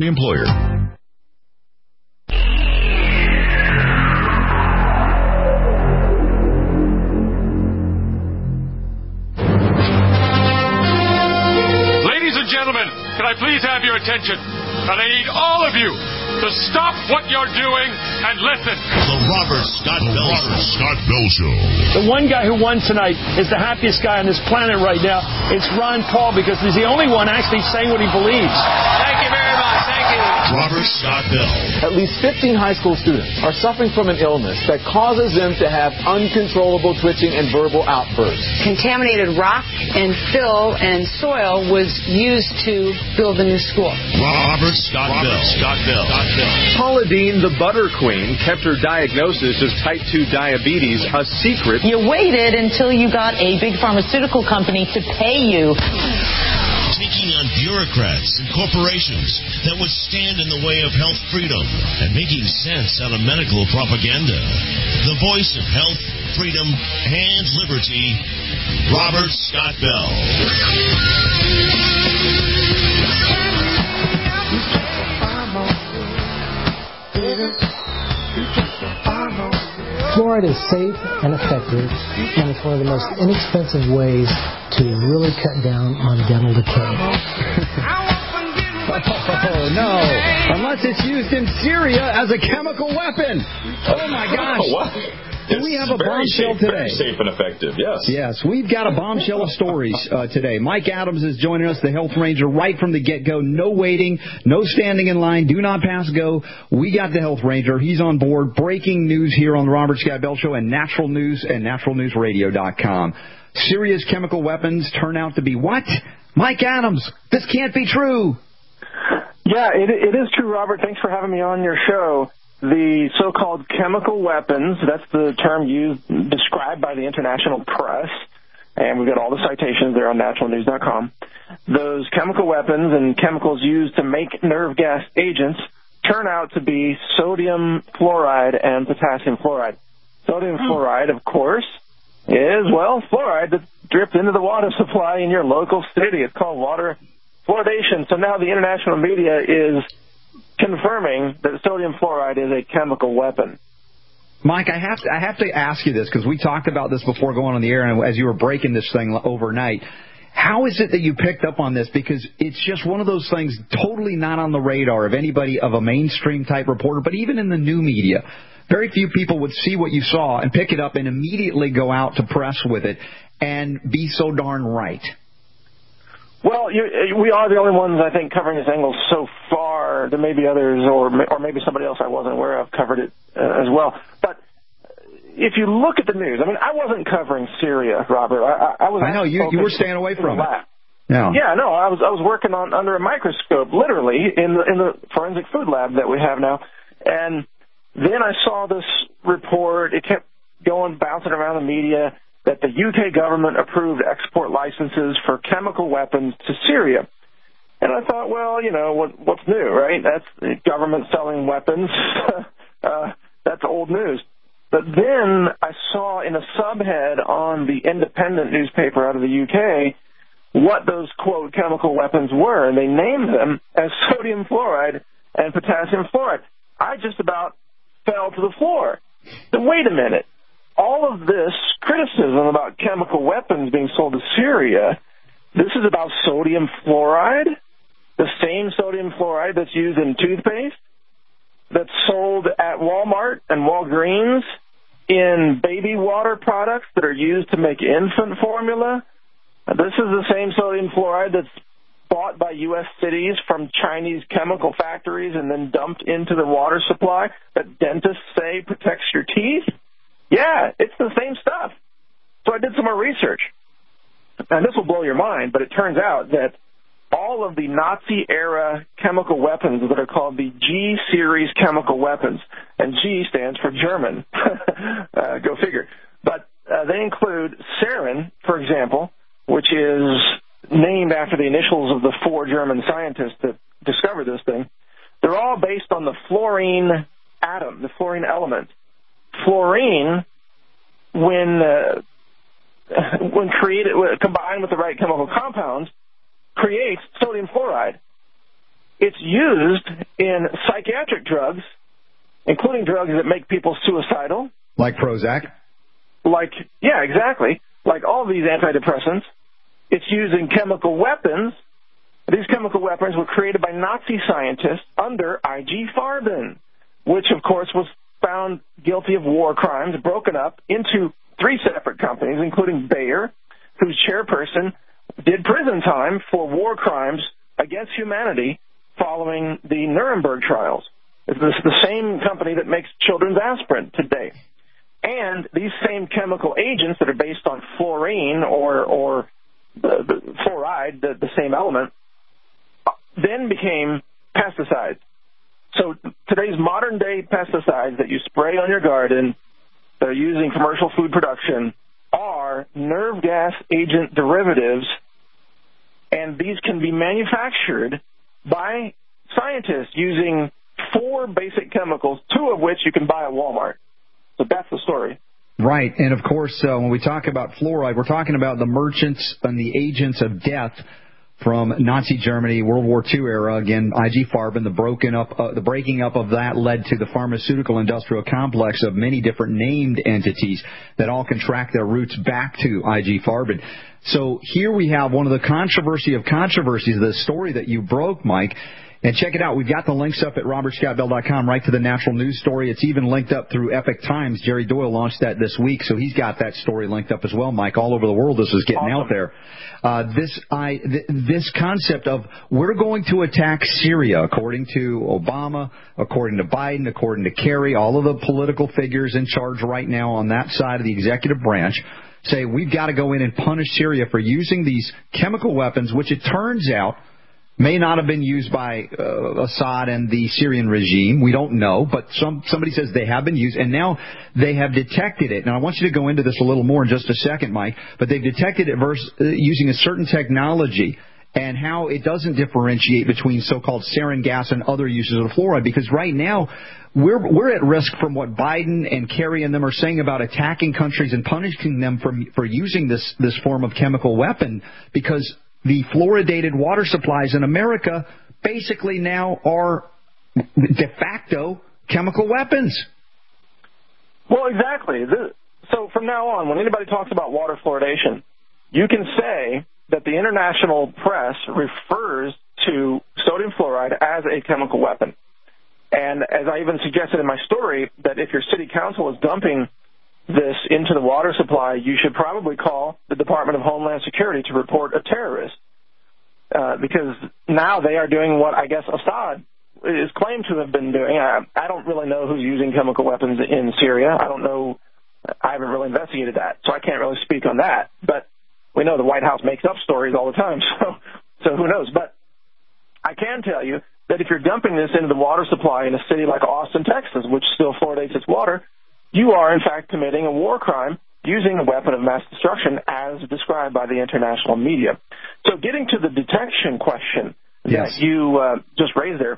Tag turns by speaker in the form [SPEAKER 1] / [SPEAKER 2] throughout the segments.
[SPEAKER 1] the employer.
[SPEAKER 2] Ladies and gentlemen, can I please have your attention? And I need all of you to stop what you're doing and listen.
[SPEAKER 1] The Robert Scott Bell Show.
[SPEAKER 3] The one guy who won tonight is the happiest guy on this planet right now. It's Ron Paul, because he's the only one actually saying what he believes.
[SPEAKER 4] Thank you very much. Thank you.
[SPEAKER 1] Robert Scott Bell.
[SPEAKER 5] At least 15 high school students are suffering from an illness that causes them to have uncontrollable twitching and verbal outbursts.
[SPEAKER 6] Contaminated rock and fill and soil was used to build the new school.
[SPEAKER 1] Robert Scott Bell.
[SPEAKER 5] Paula Deen, the butter queen, kept her diagnosis of type 2 diabetes a secret.
[SPEAKER 6] You waited until you got a big pharmaceutical company to pay you.
[SPEAKER 1] Taking on bureaucrats and corporations that would stand in the way of health freedom and making sense out of medical propaganda. The voice of health, freedom, and liberty, Robert Scott Bell.
[SPEAKER 7] Fluoride is safe and effective, and it's one of the most inexpensive ways to really cut down on dental decay.
[SPEAKER 8] Oh, no. Unless it's used in Syria as a chemical weapon. Oh, my gosh.
[SPEAKER 9] What?
[SPEAKER 8] We have a bombshell today.
[SPEAKER 9] Very safe and effective, yes.
[SPEAKER 8] Yes, we've got a bombshell of stories today. Mike Adams is joining us, the Health Ranger, right from the get-go. No waiting, no standing in line, do not pass go. We got the Health Ranger. He's on board. Breaking news here on the Robert Scott Bell Show and Natural News and naturalnewsradio.com. Serious chemical weapons turn out to be what? Mike Adams, this can't be true.
[SPEAKER 10] Yeah, it is true, Robert. Thanks for having me on your show. The so-called chemical weapons, that's the term used, described by the international press, and we've got all the citations there on naturalnews.com. Those chemical weapons and chemicals used to make nerve gas agents turn out to be sodium fluoride and potassium fluoride. Sodium fluoride, of course, is, well, fluoride that's dripped into the water supply in your local city. It's called water fluoridation. So now the international media is confirming that sodium fluoride is a chemical weapon.
[SPEAKER 8] Mike, I have to ask you this, because we talked about this before going on the air, and as you were breaking this thing overnight. How is it that you picked up on this? Because it's just one of those things totally not on the radar of anybody, of a mainstream type reporter, but even in the new media. Very few people would see what you saw and pick it up and immediately go out to press with it and be so darn right.
[SPEAKER 10] Well, we are the only ones, I think, covering this angle so far. There may be others, or maybe somebody else I wasn't aware of covered it as well. But if you look at the news, I mean, I wasn't covering Syria, Robert. I
[SPEAKER 8] know you were staying away from it.
[SPEAKER 10] Yeah, no, I was working under a microscope, literally, in the forensic food lab that we have now. And then I saw this report. It kept bouncing around the media, that the UK government approved export licenses for chemical weapons to Syria. And I thought, well, you know, what's new, right? That's the government selling weapons. That's old news. But then I saw in a subhead on the Independent newspaper out of the UK what those, quote, chemical weapons were, and they named them as sodium fluoride and potassium fluoride. I just about fell to the floor. So wait a minute. All of this criticism about chemical weapons being sold to Syria, this is about sodium fluoride, the same sodium fluoride that's used in toothpaste, that's sold at Walmart and Walgreens, in baby water products that are used to make infant formula. This is the same sodium fluoride that's bought by U.S. cities from Chinese chemical factories and then dumped into the water supply that dentists say protects your teeth. Yeah, it's the same stuff. So I did some more research. And this will blow your mind, but it turns out that all of the Nazi-era chemical weapons that are called the G-series chemical weapons, and G stands for German, go figure, but they include sarin, for example, which is named after the initials of the 4 German scientists that discovered this thing. They're all based on the fluorine atom, the fluorine element. Fluorine, when created, combined with the right chemical compounds, creates sodium fluoride. it's used in psychiatric drugs, including drugs that make people suicidal.
[SPEAKER 8] Like Prozac?
[SPEAKER 10] Yeah, exactly. Like all these antidepressants. It's used in chemical weapons. These chemical weapons were created by Nazi scientists under I.G. Farben, which, of course, was found guilty of war crimes, broken up into 3 separate companies, including Bayer, whose chairperson did prison time for war crimes against humanity following the Nuremberg trials. It's the same company that makes children's aspirin today. And these same chemical agents that are based on fluorine or the fluoride, the same element, then became pesticides. So today's modern-day pesticides that you spray on your garden that are used in commercial food production are nerve gas agent derivatives, and these can be manufactured by scientists using 4 basic chemicals, 2 of which you can buy at Walmart. So that's the story.
[SPEAKER 8] Right. And, of course, when we talk about fluoride, we're talking about the merchants and the agents of death from Nazi Germany, World War II era. Again, I.G. Farben, the breaking up of that led to the pharmaceutical industrial complex of many different named entities that all can track their roots back to I.G. Farben. So here we have one of the controversy of controversies, the story that you broke, Mike. And check it out. We've got the links up at robertscottbell.com right to the natural news story. It's even linked up through Epic Times. Jerry Doyle launched that this week, so he's got that story linked up as well, Mike. All over the world this is getting out there. This concept of we're going to attack Syria, according to Obama, according to Biden, according to Kerry, all of the political figures in charge right now on that side of the executive branch, say we've got to go in and punish Syria for using these chemical weapons, which it turns out may not have been used by Assad and the Syrian regime. We don't know, but somebody says they have been used, and now they have detected it. Now, I want you to go into this a little more in just a second, Mike, but they've detected it using a certain technology and how it doesn't differentiate between so-called sarin gas and other uses of fluoride, because right now we're at risk from what Biden and Kerry and them are saying about attacking countries and punishing them for using this form of chemical weapon, because the fluoridated water supplies in America basically now are de facto chemical weapons.
[SPEAKER 10] Well, exactly. So from now on, when anybody talks about water fluoridation, you can say that the international press refers to sodium fluoride as a chemical weapon. And as I even suggested in my story, that if your city council is dumping this into the water supply, you should probably call the Department of Homeland Security to report a terrorist, because now they are doing what I guess Assad is claimed to have been doing. I don't really know who's using chemical weapons in Syria. I don't know. I haven't really investigated that, so I can't really speak on that. But we know the White House makes up stories all the time, so who knows. But I can tell you that if you're dumping this into the water supply in a city like Austin, Texas, which still fluoridates its water, you are, in fact, committing a war crime using a weapon of mass destruction as described by the international media. So getting to the detection question that you just raised there,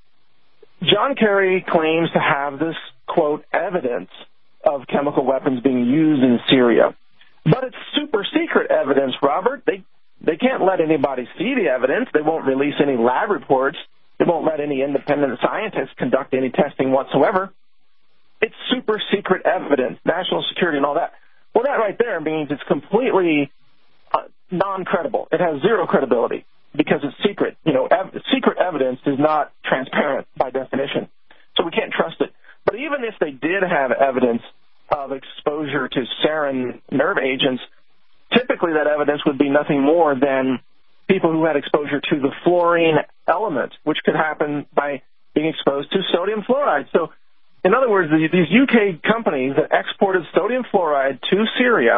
[SPEAKER 10] John Kerry claims to have this, quote, evidence of chemical weapons being used in Syria. But it's super secret evidence, Robert. They can't let anybody see the evidence. They won't release any lab reports. They won't let any independent scientists conduct any testing whatsoever. It's super secret evidence, national security and all that. Well, that right there means it's completely non-credible. It has zero credibility because it's secret. Secret evidence is not transparent by definition, so we can't trust it. But even if they did have evidence of exposure to sarin nerve agents, typically that evidence would be nothing more than people who had exposure to the fluorine element, which could happen by being exposed to sodium fluoride. So, in other words, these UK companies that exported sodium fluoride to Syria,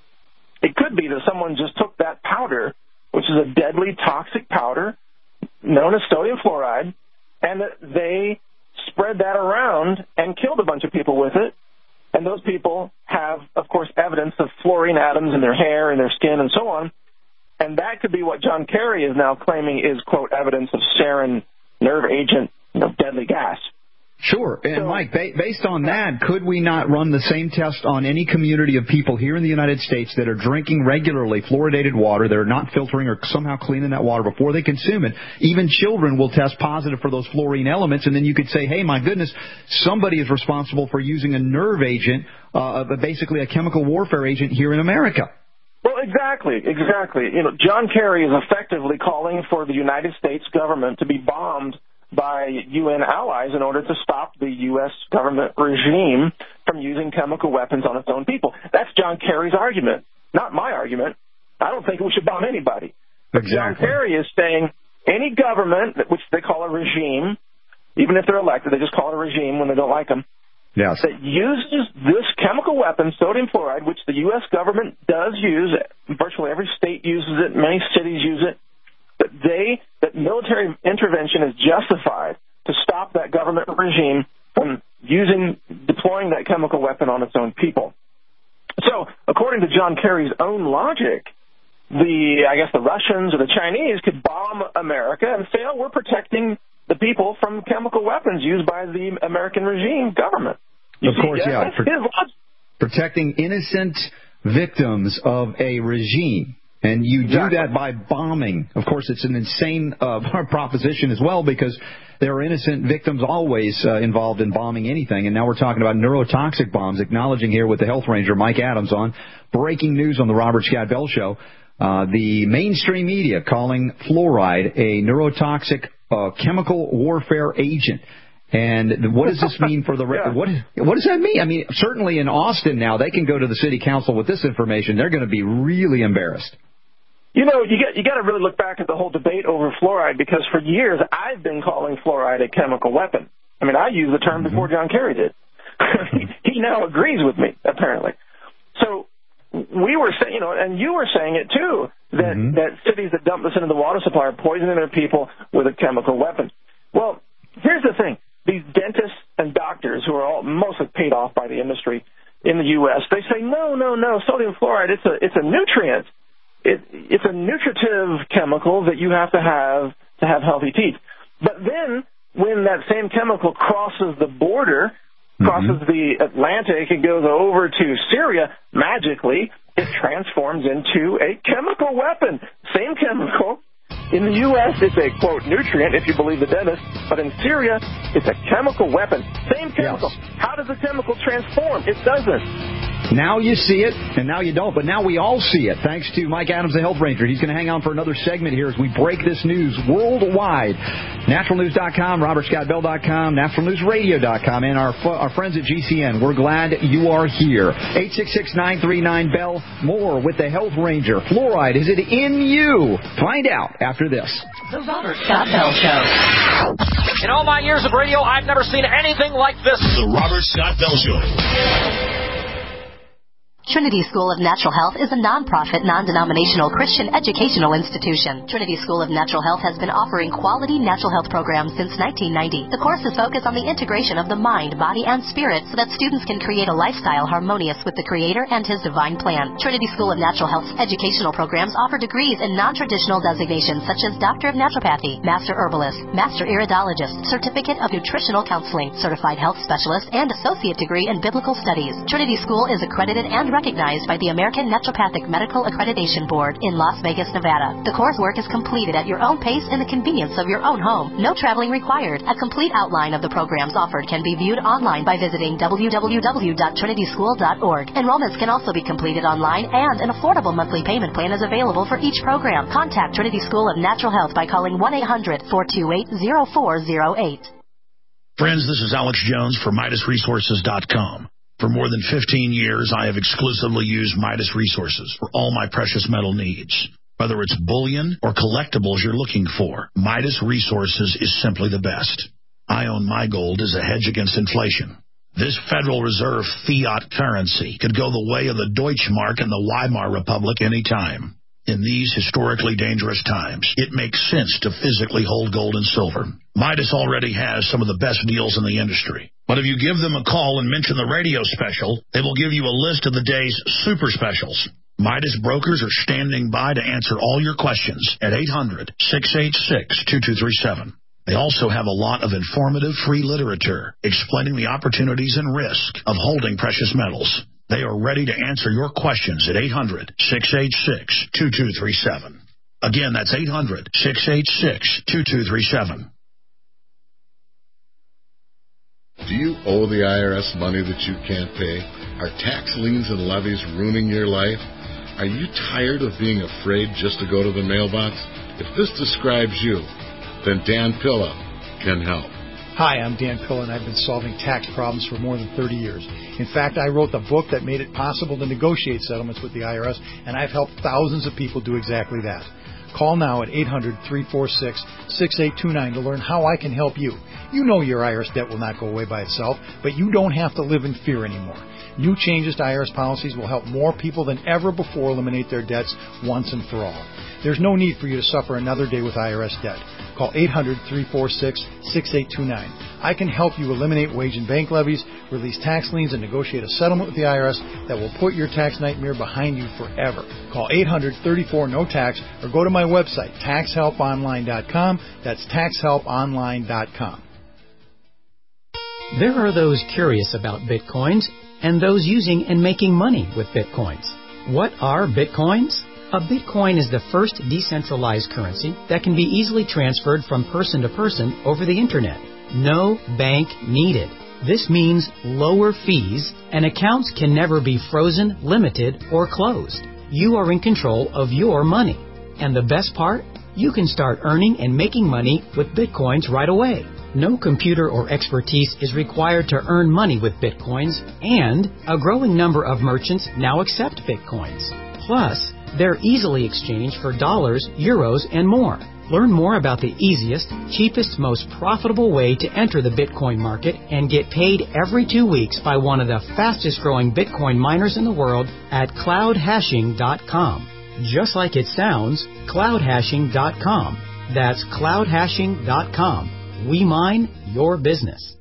[SPEAKER 10] it could be that someone just took that powder, which is a deadly toxic powder known as sodium fluoride, and that they spread that around and killed a bunch of people with it. And those people have, of course, evidence of fluorine atoms in their hair, in their skin, and so on. And that could be what John Kerry is now claiming is, quote, evidence of sarin nerve agent, deadly gas.
[SPEAKER 8] Sure. And, Mike, based on that, could we not run the same test on any community of people here in the United States that are drinking regularly fluoridated water, they're not filtering or somehow cleaning that water before they consume it? Even children will test positive for those fluorine elements, and then you could say, hey, my goodness, somebody is responsible for using a nerve agent, basically a chemical warfare agent here in America.
[SPEAKER 10] Well, exactly. John Kerry is effectively calling for the United States government to be bombed by UN allies in order to stop the U.S. government regime from using chemical weapons on its own people. That's John Kerry's argument, not my argument. I don't think we should bomb anybody.
[SPEAKER 8] Exactly.
[SPEAKER 10] John Kerry is saying any government, which they call a regime, even if they're elected, they just call it a regime when they don't like them,
[SPEAKER 8] yes,
[SPEAKER 10] that uses this chemical weapon, sodium fluoride, which the U.S. government does use, virtually every state uses it, many cities use it, that military intervention is justified to stop that government regime from deploying that chemical weapon on its own people. So, according to John Kerry's own logic, the Russians or the Chinese could bomb America and say, oh, we're protecting the people from chemical weapons used by the American regime government.
[SPEAKER 8] Of course, yeah. Protecting innocent victims of a regime. And you do that by bombing. Of course, it's an insane proposition as well, because there are innocent victims always involved in bombing anything. And now we're talking about neurotoxic bombs, acknowledging here with the Health Ranger, Mike Adams, on breaking news on the Robert Scott Bell Show. The mainstream media calling fluoride a neurotoxic chemical warfare agent. And what does this mean for the what does that mean? I mean, certainly in Austin now, they can go to the city council with this information. They're going to be really embarrassed.
[SPEAKER 10] You got to really look back at the whole debate over fluoride, because for years I've been calling fluoride a chemical weapon. I mean, I used the term before John Kerry did. He now agrees with me, apparently. So we were saying, and you were saying it too, that cities that dump this into the water supply are poisoning their people with a chemical weapon. Well, here's the thing. These dentists and doctors who are all mostly paid off by the industry in the U.S., they say, no, sodium fluoride, it's a nutrient. It's a nutritive chemical that you have to have healthy teeth. But then when that same chemical crosses the border, crosses the Atlantic and goes over to Syria, magically it transforms into a chemical weapon. Same chemical. In the U.S., it's a, quote, nutrient, if you believe the dentist, but in Syria, it's a chemical weapon. Same chemical. Yes. How does the chemical transform? It doesn't.
[SPEAKER 8] Now you see it, and now you don't, but now we all see it, thanks to Mike Adams, the Health Ranger. He's going to hang on for another segment here as we break this news worldwide. NaturalNews.com, RobertScottBell.com, NaturalNewsRadio.com, and our friends at GCN. We're glad you are here. 866-939-BELL. More with the Health Ranger. Fluoride, is it in you? Find out after this.
[SPEAKER 9] The Robert Scott Bell Show. In all my years of radio, I've never seen anything like this.
[SPEAKER 1] The Robert Scott Bell Show.
[SPEAKER 11] Trinity School of Natural Health is a non-profit, non-denominational Christian educational institution. Trinity School of Natural Health has been offering quality natural health programs since 1990. The courses focus on the integration of the mind, body, and spirit so that students can create a lifestyle harmonious with the Creator and His divine plan. Trinity School of Natural Health's educational programs offer degrees in non-traditional designations such as Doctor of Naturopathy, Master Herbalist, Master Iridologist, Certificate of Nutritional Counseling, Certified Health Specialist, and Associate Degree in Biblical Studies. Trinity School is accredited and recognized by the American Naturopathic Medical Accreditation Board in Las Vegas, Nevada. The coursework is completed at your own pace in the convenience of your own home. No traveling required. A complete outline of the programs offered can be viewed online by visiting www.trinityschool.org. Enrollments can also be completed online, and an affordable monthly payment plan is available for each program. Contact Trinity School of Natural Health by calling 1-800-428-0408.
[SPEAKER 1] Friends, this is Alex Jones for MidasResources.com. For more than 15 years, I have exclusively used Midas Resources for all my precious metal needs. Whether it's bullion or collectibles you're looking for, Midas Resources is simply the best. I own my gold as a hedge against inflation. This Federal Reserve fiat currency could go the way of the Deutschmark and the Weimar Republic any time. In these historically dangerous times, it makes sense to physically hold gold and silver. Midas already has some of the best deals in the industry. But if you give them a call and mention the radio special, they will give you a list of the day's super specials. Midas brokers are standing by to answer all your questions at 800-686-2237.
[SPEAKER 12] They also have a lot of informative free literature explaining the opportunities and risk of holding precious metals. They are ready to answer your questions at 800-686-2237. Again, that's 800-686-2237.
[SPEAKER 13] Do you owe the IRS money that you can't pay? Are tax liens and levies ruining your life? Are you tired of being afraid just to go to the mailbox? If this describes you, then Dan Pilla can help.
[SPEAKER 14] Hi, I'm Dan Pilla, and I've been solving tax problems for more than 30 years. In fact, I wrote the book that made it possible to negotiate settlements with the IRS, and I've helped thousands of people do exactly that. Call now at 800-346-6829 to learn how I can help you. You know your IRS debt will not go away by itself, but you don't have to live in fear anymore. New changes to IRS policies will help more people than ever before eliminate their debts once and for all. There's no need for you to suffer another day with IRS debt. Call 800-346-6829. I can help you eliminate wage and bank levies, release tax liens, and negotiate a settlement with the IRS that will put your tax nightmare behind you forever. Call 800-34-NO-TAX or go to my website, taxhelponline.com. That's taxhelponline.com.
[SPEAKER 15] There are those curious about Bitcoins and those using and making money with Bitcoins. What are Bitcoins? A Bitcoin is the first decentralized currency that can be easily transferred from person to person over the Internet. No bank needed. This means lower fees, and accounts can never be frozen, limited, or closed. You are in control of your money. And the best part? You can start earning and making money with Bitcoins right away. No computer or expertise is required to earn money with Bitcoins, and a growing number of merchants now accept Bitcoins. Plus, they're easily exchanged for dollars, euros, and more. Learn more about the easiest, cheapest, most profitable way to enter the Bitcoin market and get paid every 2 weeks by one of the fastest growing Bitcoin miners in the world at cloudhashing.com. Just like it sounds, cloudhashing.com. That's cloudhashing.com. We mine your business.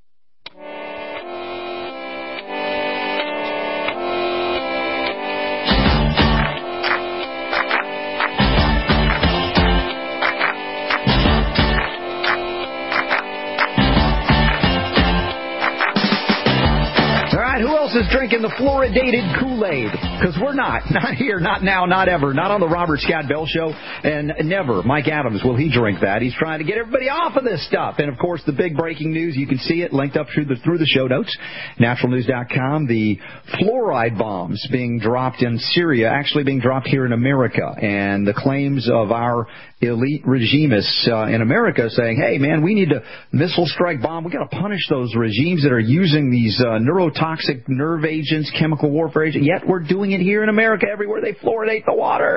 [SPEAKER 8] Is drinking the fluoridated Kool-Aid, because we're not here, not now, not ever, not on the Robert Scott Bell Show, and never. Mike Adams, will he drink that? He's trying to get everybody off of this stuff. And of course, the big breaking news, you can see it linked up through the show notes, naturalnews.com. The fluoride bombs being dropped in Syria, actually being dropped here in America, and the claims of our elite regimists in America saying, hey man, we need to missile strike bomb. We got to punish those regimes that are using these neurotoxic nerve agents, chemical warfare agents, yet we're doing it here in America everywhere they fluoridate the water.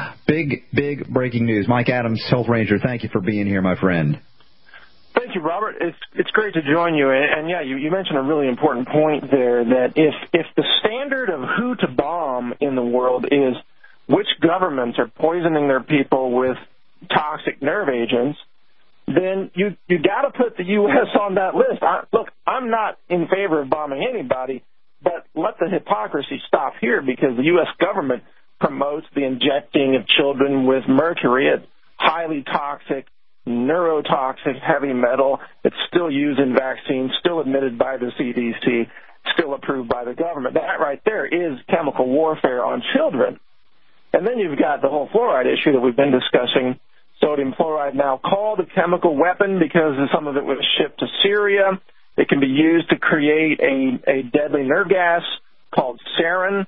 [SPEAKER 8] Big breaking news. Mike Adams, Health Ranger, thank you for being here, my friend.
[SPEAKER 10] Thank you, Robert. It's great to join you. And yeah, you mentioned a really important point there, that if the standard of who to bomb in the world is which governments are poisoning their people with toxic nerve agents, then you got to put the U.S. on that list. Look, I'm not in favor of bombing anybody, but let the hypocrisy stop here, because the U.S. government promotes the injecting of children with mercury, a highly toxic, neurotoxic heavy metal. It's still used in vaccines, still admitted by the CDC, still approved by the government. That right there is chemical warfare on children. And then you've got the whole fluoride issue that we've been discussing. Sodium fluoride, now called a chemical weapon because some of it was shipped to Syria. It can be used to create a deadly nerve gas called sarin.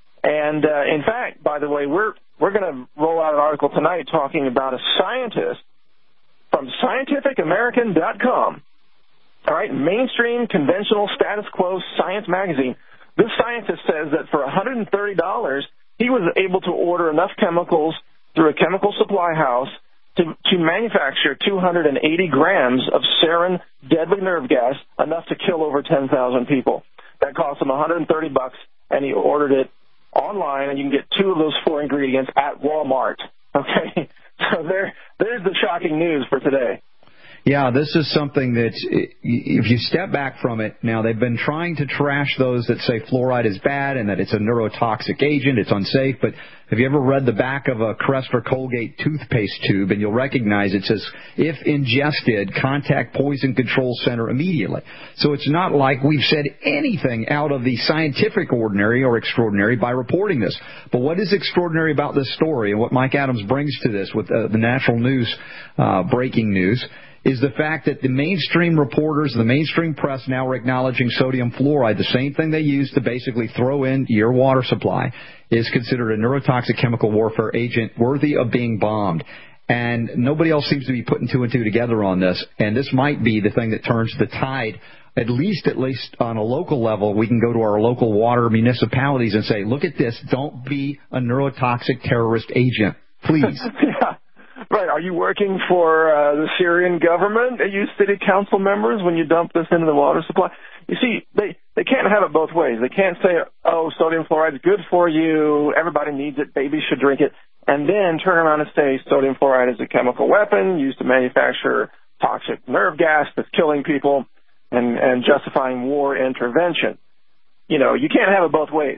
[SPEAKER 10] And in fact, by the way, we're going to roll out an article tonight talking about a scientist from scientificamerican.com. All right, mainstream, conventional, status quo science magazine. This scientist says that for $130, he was able to order enough chemicals through a chemical supply house to manufacture 280 grams of sarin deadly nerve gas, enough to kill over 10,000 people. That cost him $130, and he ordered it online, and you can get 2 of those 4 ingredients at Walmart. Okay? So there's the shocking news for today.
[SPEAKER 8] Yeah, this is something that, if you step back from it, now they've been trying to trash those that say fluoride is bad and that it's a neurotoxic agent, it's unsafe, but have you ever read the back of a Crest or Colgate toothpaste tube, and you'll recognize it says, if ingested, contact Poison Control Center immediately. So it's not like we've said anything out of the scientific ordinary or extraordinary by reporting this. But what is extraordinary about this story and what Mike Adams brings to this with the natural news, breaking news, is the fact that the mainstream reporters, the mainstream press now are acknowledging sodium fluoride, the same thing they use to basically throw in your water supply, is considered a neurotoxic chemical warfare agent worthy of being bombed. And nobody else seems to be putting two and two together on this. And this might be the thing that turns the tide, at least on a local level. We can go to our local water municipalities and say, look at this, don't be a neurotoxic terrorist agent, please.
[SPEAKER 10] Yeah. Right. Are you working for the Syrian government? Are you city council members when you dump this into the water supply? You see, they can't have it both ways. They can't say, oh, sodium fluoride is good for you, everybody needs it, babies should drink it, and then turn around and say sodium fluoride is a chemical weapon used to manufacture toxic nerve gas that's killing people and justifying war intervention. You know, you can't have it both ways.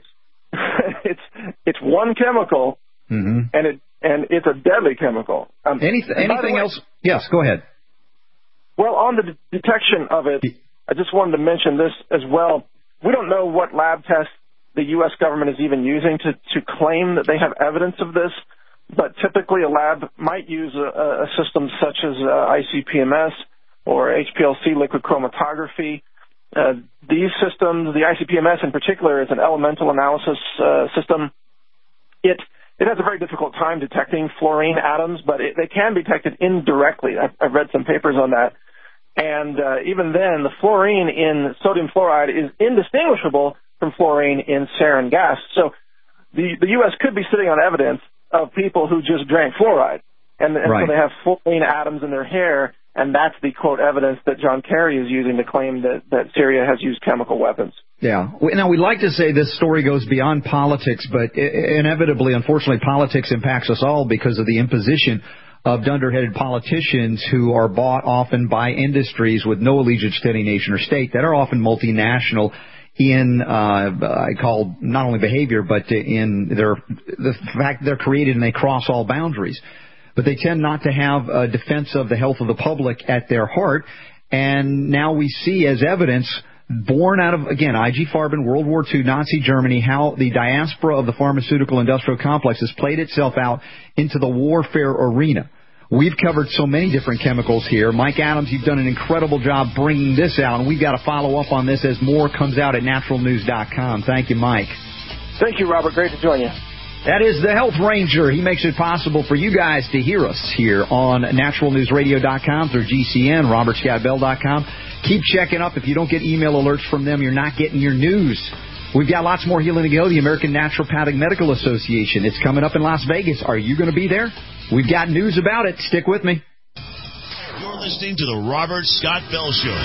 [SPEAKER 10] It's one chemical, and it's a deadly chemical.
[SPEAKER 8] Anything else? Yes, go ahead.
[SPEAKER 10] Well, on the detection of it, I just wanted to mention this as well. We don't know what lab tests the U.S. government is even using to claim that they have evidence of this, but typically a lab might use a system such as ICP-MS or HPLC liquid chromatography. These systems, the ICP-MS in particular, is an elemental analysis system. It has a very difficult time detecting fluorine atoms, but they can be detected indirectly. I've read some papers on that. And even then, the fluorine in sodium fluoride is indistinguishable from fluorine in sarin gas. So the U.S. could be sitting on evidence of people who just drank fluoride. And so they have fluorine atoms in their hair, and that's the, quote, evidence that John Kerry is using to claim that Syria has used chemical weapons.
[SPEAKER 8] Yeah. Now, we'd like to say this story goes beyond politics, but inevitably, unfortunately, politics impacts us all because of the imposition of dunderheaded politicians who are bought often by industries with no allegiance to any nation or state that are often multinational in, I call not only behavior, but in the fact they're created and they cross all boundaries. But they tend not to have a defense of the health of the public at their heart. And now we see as evidence, born out of, again, I.G. Farben, World War II, Nazi Germany, how the diaspora of the pharmaceutical industrial complex has played itself out into the warfare arena. We've covered so many different chemicals here. Mike Adams, you've done an incredible job bringing this out, and we've got to follow up on this as more comes out at naturalnews.com. Thank you, Mike.
[SPEAKER 10] Thank you, Robert. Great to join you.
[SPEAKER 8] That is the Health Ranger. He makes it possible for you guys to hear us here on naturalnewsradio.com through GCN, robertscottbell.com. Keep checking up. If you don't get email alerts from them, you're not getting your news. We've got lots more healing to go. The American Naturopathic Medical Association. It's coming up in Las Vegas. Are you going to be there? We've got news about it. Stick with me.
[SPEAKER 1] You're listening to The Robert Scott Bell Show.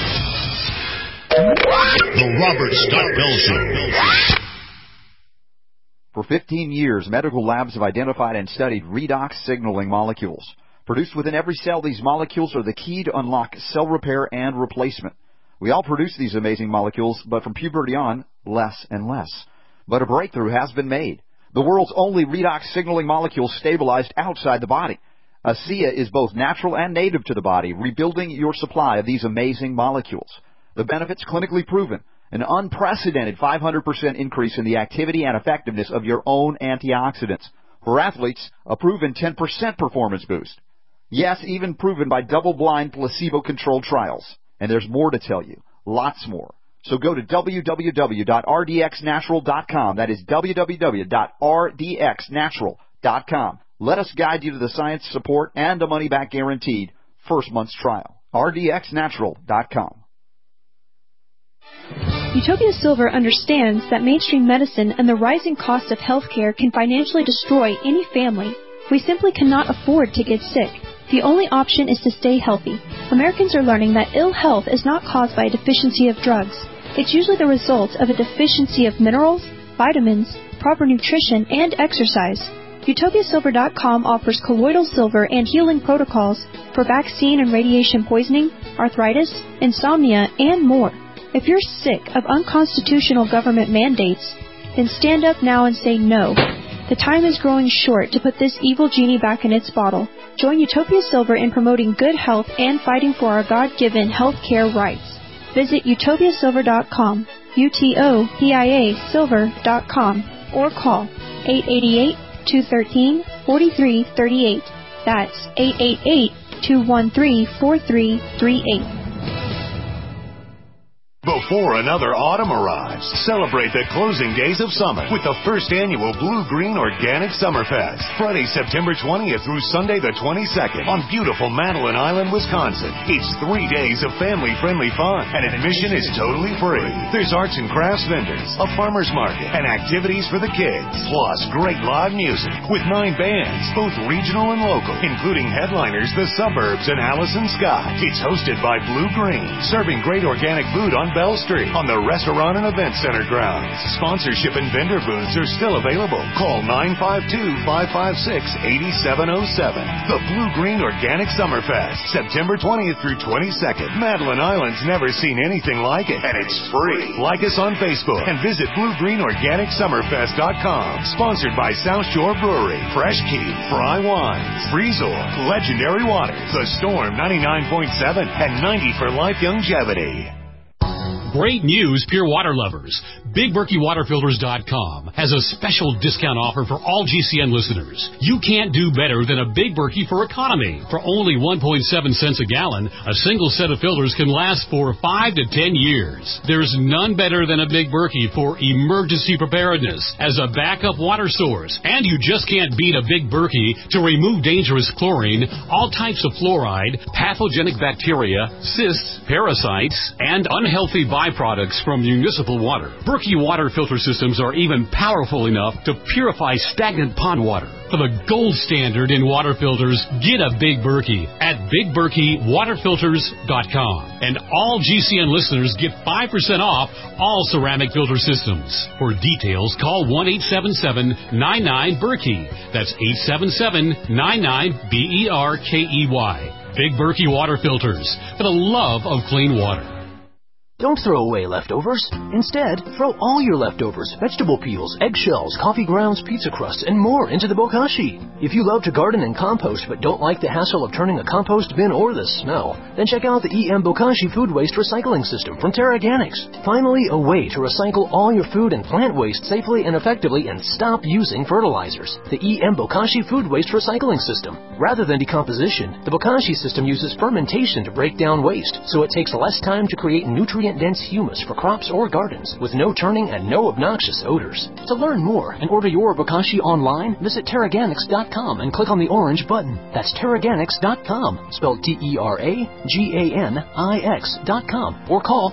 [SPEAKER 1] The Robert Scott Bell Show.
[SPEAKER 16] For 15 years, medical labs have identified and studied redox signaling molecules. Produced within every cell, these molecules are the key to unlock cell repair and replacement. We all produce these amazing molecules, but from puberty on, less and less. But a breakthrough has been made. The world's only redox signaling molecule stabilized outside the body. ASEA is both natural and native to the body, rebuilding your supply of these amazing molecules. The benefits clinically proven. An unprecedented 500% increase in the activity and effectiveness of your own antioxidants. For athletes, a proven 10% performance boost. Yes, even proven by double-blind placebo-controlled trials. And there's more to tell you. Lots more. So go to www.rdxnatural.com. That is www.rdxnatural.com. Let us guide you to the science support and a money-back guaranteed first month's trial. rdxnatural.com.
[SPEAKER 17] Utopia Silver understands that mainstream medicine and the rising cost of healthcare can financially destroy any family. We simply cannot afford to get sick. The only option is to stay healthy. Americans are learning that ill health is not caused by a deficiency of drugs. It's usually the result of a deficiency of minerals, vitamins, proper nutrition, and exercise. UtopiaSilver.com offers colloidal silver and healing protocols for vaccine and radiation poisoning, arthritis, insomnia, and more. If you're sick of unconstitutional government mandates, then stand up now and say no. The time is growing short to put this evil genie back in its bottle. Join Utopia Silver in promoting good health and fighting for our God-given health care rights. Visit utopiasilver.com, UTOPIA silver.com, or call 888-213-4338. That's 888-213-4338.
[SPEAKER 18] Before another autumn arrives, celebrate the closing days of summer with the first annual Blue Green Organic Summerfest. Friday, September 20th through Sunday the 22nd on beautiful Madeline Island, Wisconsin. It's 3 days of family-friendly fun, and admission is totally free. There's arts and crafts vendors, a farmer's market, and activities for the kids. Plus, great live music with 9 bands, both regional and local, including headliners The Suburbs and Allison Scott. It's hosted by Blue Green, serving great organic food on Bell Street on the Restaurant and Event Center grounds. Sponsorship and vendor booths are still available. Call 952-556-8707. The Blue Green Organic Summerfest, September 20th through 22nd. Madeline Island's never seen anything like it, and it's free. Like us on Facebook and visit BlueGreenOrganicSummerfest.com. Sponsored by South Shore Brewery, Fresh Key, Fry Wines, Breezor, Legendary Waters, The Storm 99.7, and 90 for Life Longevity.
[SPEAKER 19] Great news, pure water lovers. BigBerkeyWaterFilters.com has a special discount offer for all GCN listeners. You can't do better than a Big Berkey for economy. For only 1.7 cents a gallon, a single set of filters can last for 5 to 10 years. There's none better than a Big Berkey for emergency preparedness as a backup water source. And you just can't beat a Big Berkey to remove dangerous chlorine, all types of fluoride, pathogenic bacteria, cysts, parasites, and unhealthy byproducts from municipal water. Berkey water filter systems are even powerful enough to purify stagnant pond water. For the gold standard in water filters, get a Big Berkey at BigBerkeyWaterFilters.com. And all GCN listeners get 5% off all ceramic filter systems. For details, call 1-877-99-BERKEY. That's 877-99-BERKEY. Big Berkey Water Filters, for the love of clean water.
[SPEAKER 20] Don't throw away leftovers. Instead, throw all your leftovers, vegetable peels, eggshells, coffee grounds, pizza crusts, and more into the bokashi. If you love to garden and compost but don't like the hassle of turning a compost bin or the smell, then check out the EM Bokashi Food Waste Recycling System from TerraGanix. Finally, a way to recycle all your food and plant waste safely and effectively and stop using fertilizers. The EM Bokashi Food Waste Recycling System. Rather than decomposition, the Bokashi system uses fermentation to break down waste, so it takes less time to create nutrient-dense humus for crops or gardens with no turning and no obnoxious odors. To learn more and order your Bokashi online, visit TerraGanix.com and click on the orange button. That's TerraGanix.com, spelled TerraGanix.com, or call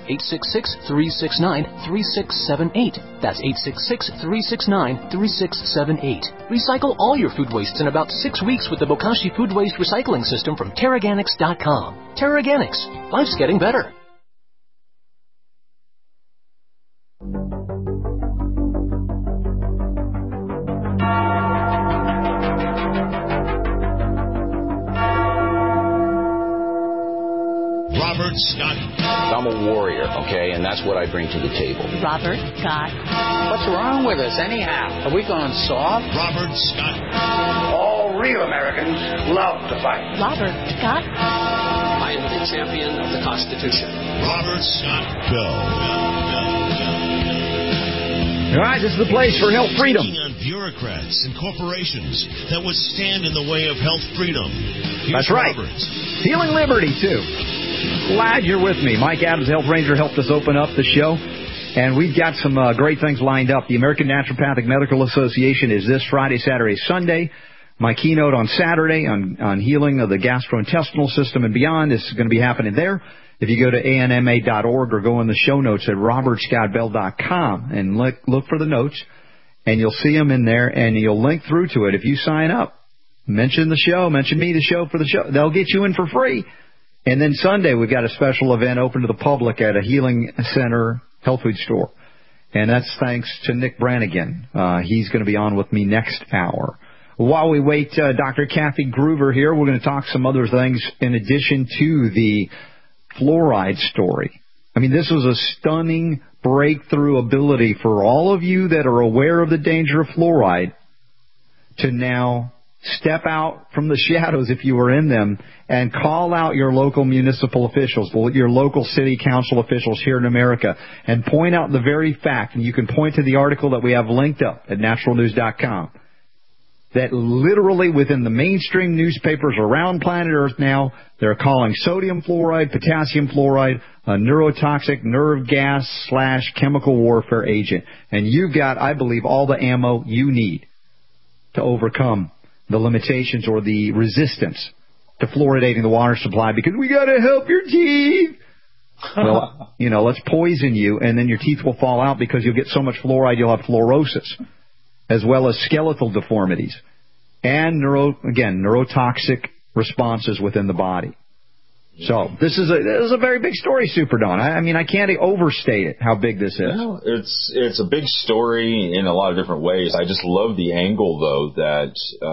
[SPEAKER 20] 866-369-3678. That's 866-369-3678. Recycle all your food wastes in about 6 weeks with the Bokashi Food Waste Recycling System from TerraGanix.com. TerraGanix. Life's getting better.
[SPEAKER 1] Robert Scott.
[SPEAKER 21] I'm a warrior, okay, and that's what I bring to the table.
[SPEAKER 22] Robert Scott.
[SPEAKER 23] What's wrong with us, anyhow? Are we going soft?
[SPEAKER 1] Robert Scott.
[SPEAKER 23] All real Americans love to fight.
[SPEAKER 22] Robert Scott.
[SPEAKER 24] I am the champion of the Constitution.
[SPEAKER 1] Robert Scott. Bell.
[SPEAKER 8] All right, this is the place for health freedom.
[SPEAKER 1] On bureaucrats and corporations that would stand in the way of health freedom.
[SPEAKER 8] That's right. Healing liberty, too. Glad you're with me. Mike Adams, Health Ranger, helped us open up the show. And we've got some great things lined up. The American Naturopathic Medical Association is this Friday, Saturday, Sunday. My keynote on Saturday on healing of the gastrointestinal system and beyond is going to be happening there. If you go to anma.org or go in the show notes at robertscottbell.com and look for the notes, and you'll see them in there, and you'll link through to it. If you sign up, mention the show, mention me, the show for the show, they'll get you in for free. And then Sunday, we've got a special event open to the public at a Healing Center health food store. And that's thanks to Nick Brannigan. He's going to be on with me next hour. While we wait, Dr. Kathy Gruver here, we're going to talk some other things in addition to the fluoride story. I mean, this was a stunning breakthrough ability for all of you that are aware of the danger of fluoride to now step out from the shadows, if you were in them, and call out your local municipal officials, your local city council officials here in America, and point out the very fact, and you can point to the article that we have linked up at naturalnews.com, that literally within the mainstream newspapers around planet Earth now, they're calling sodium fluoride, potassium fluoride, a neurotoxic nerve gas / chemical warfare agent. And you've got, I believe, all the ammo you need to overcome the limitations or the resistance to fluoridating the water supply, because we got to help your teeth. Well, let's poison you, and then your teeth will fall out because you'll get so much fluoride you'll have fluorosis, as well as skeletal deformities and neurotoxic responses within the body. So this is a very big story, Super Don. I mean, I can't overstate it, how big this is.
[SPEAKER 2] Well, it's a big story in a lot of different ways. I just love the angle, though, that,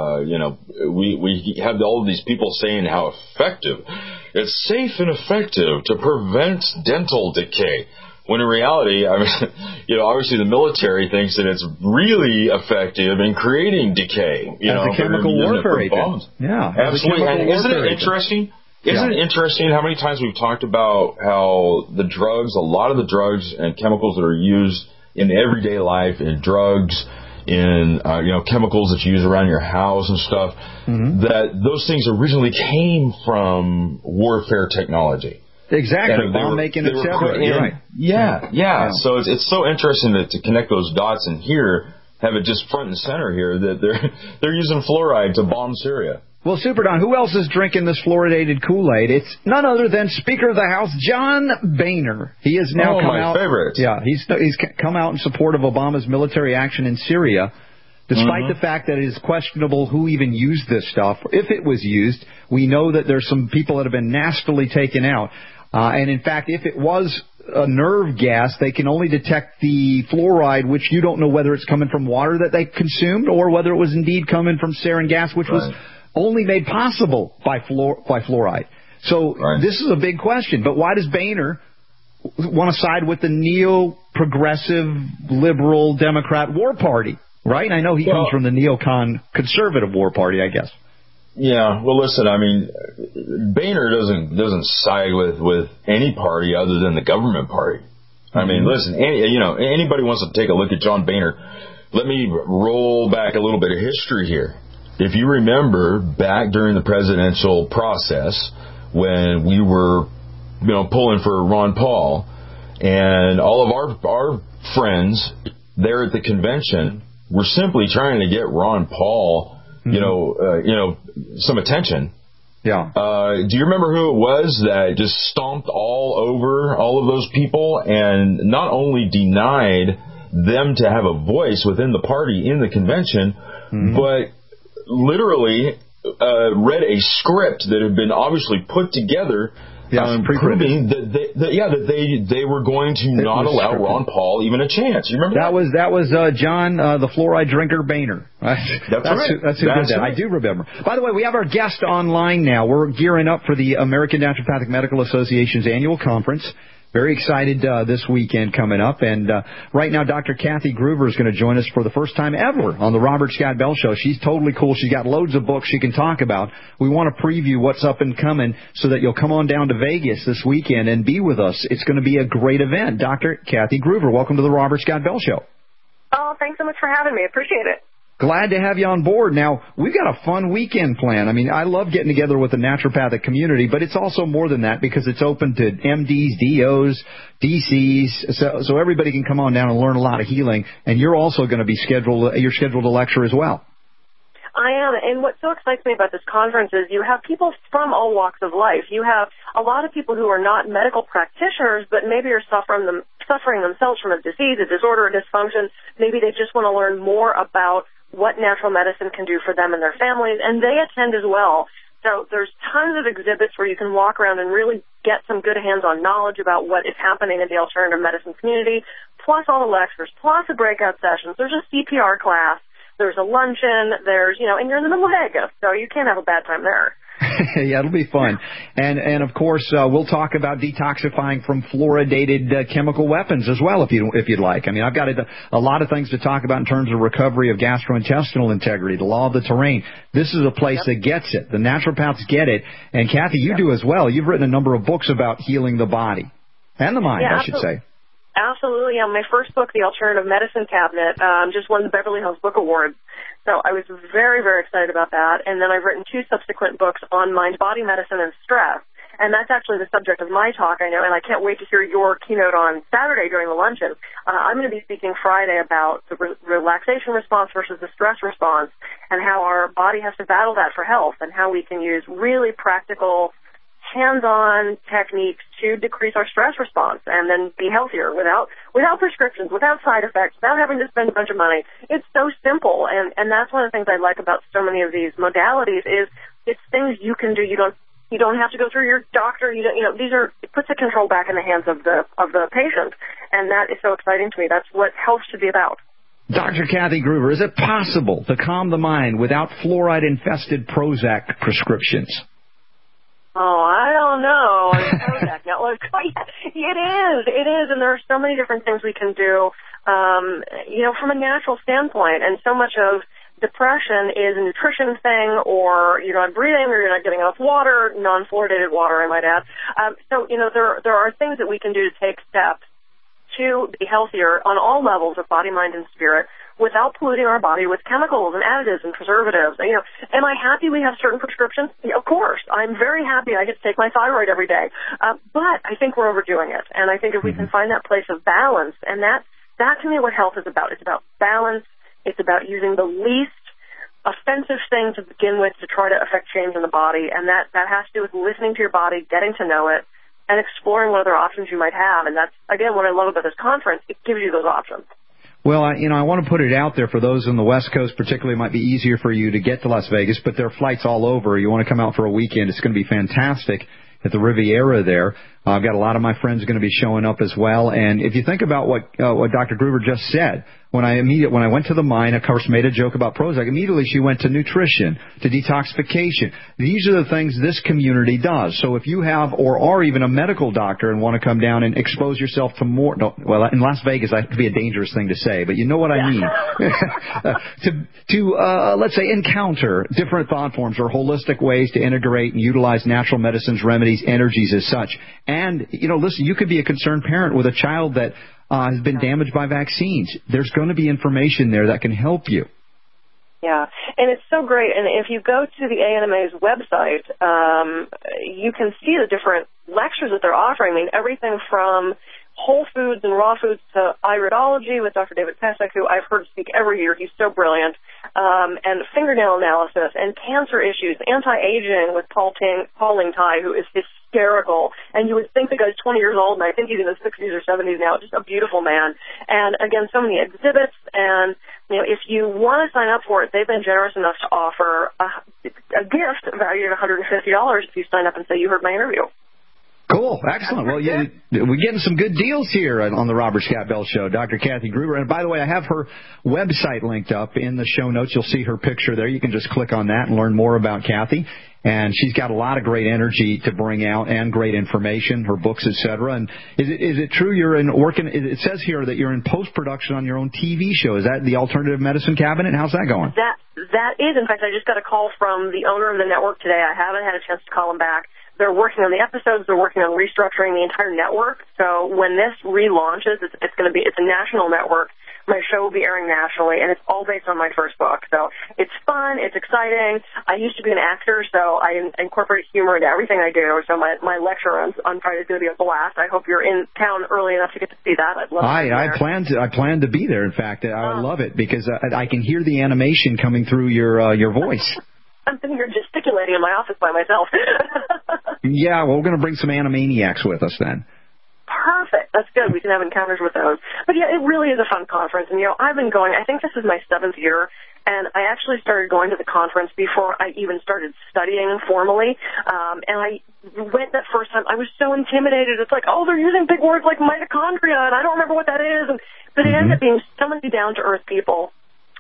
[SPEAKER 2] we have all of these people saying how effective. It's safe and effective to prevent dental decay. When in reality, I mean, obviously the military thinks that it's really effective in creating decay.
[SPEAKER 8] As a chemical warfare agent. Yeah.
[SPEAKER 2] Absolutely. And isn't it interesting? Isn't it interesting how many times we've talked about how a lot of the drugs and chemicals that are used in everyday life, in drugs, in chemicals that you use around your house and stuff, that those things originally came from warfare technology.
[SPEAKER 8] Exactly, bomb making, etc. Right.
[SPEAKER 2] Yeah. So it's so interesting to connect those dots and have it just front and center here that they're using fluoride to bomb Syria.
[SPEAKER 8] Well, Super Don, who else is drinking this fluoridated Kool-Aid? It's none other than Speaker of the House, John Boehner. He has now come out.
[SPEAKER 2] Favorite.
[SPEAKER 8] Yeah, he's come out in support of Obama's military action in Syria, despite the fact that it is questionable who even used this stuff. If it was used, we know that there's some people that have been nastily taken out. And in fact, if it was a nerve gas, they can only detect the fluoride, which you don't know whether it's coming from water that they consumed or whether it was indeed coming from sarin gas, which was only made possible by fluoride. So this is a big question. But why does Boehner want to side with the neo-progressive, liberal, Democrat war party? Right? I know he comes from the neocon conservative war party, I guess.
[SPEAKER 2] Yeah. Well, listen, I mean, Boehner doesn't side with any party other than the government party. I mean, listen, anybody wants to take a look at John Boehner. Let me roll back a little bit of history here. If you remember back during the presidential process when we were, pulling for Ron Paul, and all of our friends there at the convention were simply trying to get Ron Paul, some attention.
[SPEAKER 8] Yeah.
[SPEAKER 2] Do you remember who it was that just stomped all over all of those people and not only denied them to have a voice within the party in the convention, but literally read a script that had been obviously put together, proving that they were going to not allow Ron Paul even a chance. You remember
[SPEAKER 8] that was John, the fluoride drinker Boehner. Right? That's right. That's who did that. Right. I do remember. By the way, we have our guest online now. We're gearing up for the American Naturopathic Medical Association's annual conference. Very excited this weekend coming up. And right now, Dr. Kathy Gruver is going to join us for the first time ever on the Robert Scott Bell Show. She's totally cool. She's got loads of books she can talk about. We want to preview what's up and coming so that you'll come on down to Vegas this weekend and be with us. It's going to be a great event. Dr. Kathy Gruver, welcome to the Robert Scott Bell Show.
[SPEAKER 3] Oh, thanks so much for having me. I appreciate it.
[SPEAKER 8] Glad to have you on board. Now, we've got a fun weekend planned. I mean, I love getting together with the naturopathic community, but it's also more than that because it's open to MDs, DOs, DCs, so everybody can come on down and learn a lot of healing. And you're also going to be scheduled to lecture as well.
[SPEAKER 3] I am, and what so excites me about this conference is you have people from all walks of life. You have a lot of people who are not medical practitioners, but maybe are suffering themselves from a disease, a disorder, a dysfunction. Maybe they just want to learn more about what natural medicine can do for them and their families, and they attend as well. So there's tons of exhibits where you can walk around and really get some good hands-on knowledge about what is happening in the alternative medicine community, plus all the lectures, plus the breakout sessions. There's a CPR class. there's a luncheon, there's, and you're in the middle of Vegas, so you can't have a bad time there.
[SPEAKER 8] Yeah, it'll be fun. And of course, we'll talk about detoxifying from fluoridated chemical weapons as well, if you'd like. I mean, I've got a lot of things to talk about in terms of recovery of gastrointestinal integrity, the law of the terrain. This is a place that gets it. The naturopaths get it. And Kathy, you do as well. You've written a number of books about healing the body and the mind, I should say.
[SPEAKER 3] Absolutely. My first book, The Alternative Medicine Cabinet, just won the Beverly Hills Book Award. So I was very, very excited about that. And then I've written 2 subsequent books on mind-body medicine and stress. And that's actually the subject of my talk, I know, and I can't wait to hear your keynote on Saturday during the luncheon. I'm going to be speaking Friday about the relaxation response versus the stress response and how our body has to battle that for health and how we can use really practical hands-on techniques to decrease our stress response and then be healthier without prescriptions, without side effects, without having to spend a bunch of money. It's so simple, and that's one of the things I like about so many of these modalities is it's things you can do. You don't have to go through your doctor. It puts the control back in the hands of the patient, and that is so exciting to me. That's what health should be about.
[SPEAKER 8] Dr. Kathy Gruber, is it possible to calm the mind without fluoride-infested Prozac prescriptions?
[SPEAKER 3] Oh, I don't know. Prozac. No, it is, and there are so many different things we can do, from a natural standpoint, and so much of depression is a nutrition thing, or you're not breathing, or you're not getting enough water, non-fluoridated water, I might add. There are things that we can do to take steps to be healthier on all levels of body, mind, and spirit without polluting our body with chemicals and additives and preservatives. Am I happy we have certain prescriptions? Yeah, of course. I'm very happy I get to take my thyroid every day. But I think we're overdoing it. And I think if we can find that place of balance, and that to me what health is about. It's about balance. It's about using the least offensive thing to begin with to try to affect change in the body. And that has to do with listening to your body, getting to know it, and exploring what other options you might have. And that's, again, what I love about this conference. It gives you those options.
[SPEAKER 8] Well, I want to put it out there for those on the West Coast, particularly. It might be easier for you to get to Las Vegas, but there are flights all over. You want to come out for a weekend, it's going to be fantastic at the Riviera there. I've got a lot of my friends going to be showing up as well. And if you think about what Dr. Gruber just said, when I went to the mine, of course, made a joke about Prozac, immediately she went to nutrition, to detoxification. These are the things this community does. So if you have or are even a medical doctor and want to come down and expose yourself to more, in Las Vegas, that could be a dangerous thing to say, but you know what I mean. Let's say, encounter different thought forms or holistic ways to integrate and utilize natural medicines, remedies, energies as such. And, listen, you could be a concerned parent with a child that has been damaged by vaccines. There's going to be information there that can help you.
[SPEAKER 3] Yeah, and it's so great. And if you go to the ANMA's website, you can see the different lectures that they're offering. I mean, everything from whole foods and raw foods to iridology with Dr. David Pesek, who I've heard speak every year. He's so brilliant. And fingernail analysis and cancer issues, anti-aging with Paul Ling Tai, who is hysterical. And you would think the guy's 20 years old, and I think he's in his 60s or 70s now. Just a beautiful man. And again, so many exhibits. And if you want to sign up for it, they've been generous enough to offer a gift valued at $150 if you sign up and say you heard my interview.
[SPEAKER 8] Cool. Excellent. Well, we're getting some good deals here on the Robert Scott Bell Show. Dr. Kathy Gruber. And by the way, I have her website linked up in the show notes. You'll see her picture there. You can just click on that and learn more about Kathy. And she's got a lot of great energy to bring out and great information, her books, etc. And is it true you're working? It says here that you're in post-production on your own TV show. Is that the Alternative Medicine Cabinet? How's that going?
[SPEAKER 3] That is. In fact, I just got a call from the owner of the network today. I haven't had a chance to call him back. They're working on the episodes. They're working on restructuring the entire network. So when this relaunches, it's a national network. My show will be airing nationally, and it's all based on my first book. So it's fun. It's exciting. I used to be an actor, so I incorporate humor into everything I do. So my lecture on Friday is going to be a blast. I hope you're in town early enough to get to see that. I'd love to be there.
[SPEAKER 8] I plan to be there. In fact, I love it because I can hear the animation coming through your voice.
[SPEAKER 3] I'm sitting here gesticulating in my office by myself.
[SPEAKER 8] Yeah, well, we're going to bring some Animaniacs with us then.
[SPEAKER 3] Perfect. That's good. We can have encounters with those. But, yeah, it really is a fun conference. And, I've been going, I think this is my 7th year, and I actually started going to the conference before I even started studying formally. And I went that first time. I was so intimidated. It's like, they're using big words like mitochondria, and I don't remember what that is. But it ended up being so many down-to-earth people